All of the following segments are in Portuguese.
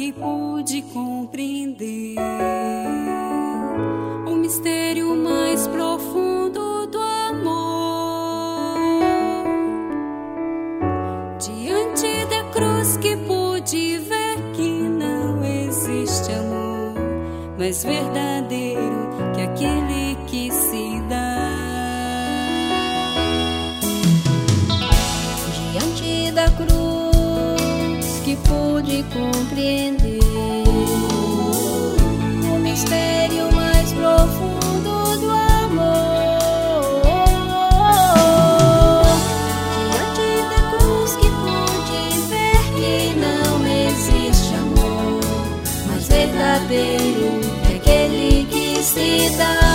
que pude compreender o mistério mais profundo do amor. Diante da cruz que pude ver que não existe amor mais verdadeiro que aquele que se dá. Diante da cruz que pude compreender o mistério mais profundo do amor. Diante da cruz que pude ver que não existe amor mais verdadeiro que aquele que se dá.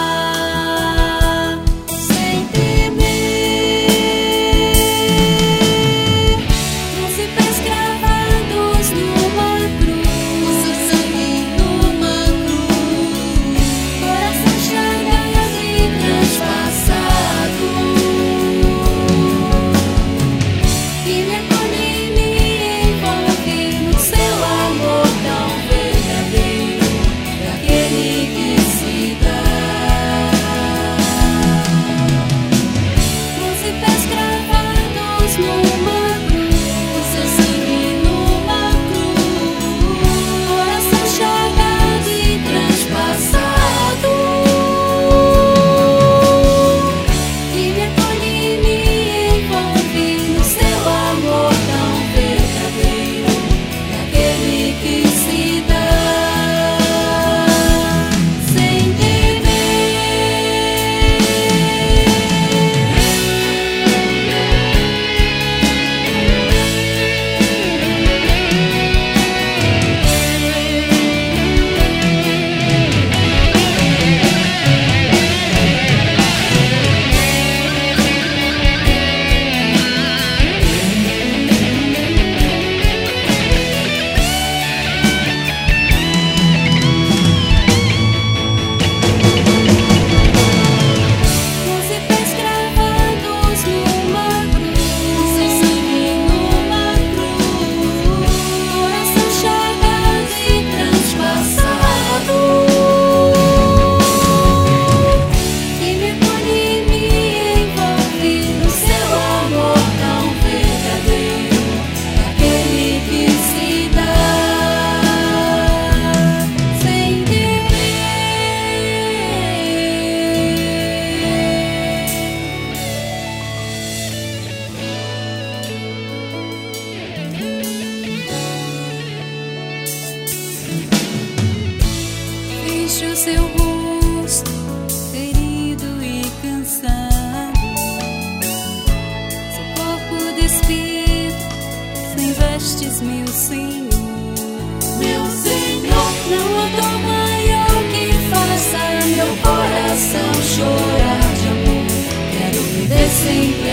Vejo seu rosto ferido e cansado, seu corpo despido, sem vestes, meu Senhor. Meu Senhor, Não há dor maior que faça meu coração chorar de amor. Quero viver sempre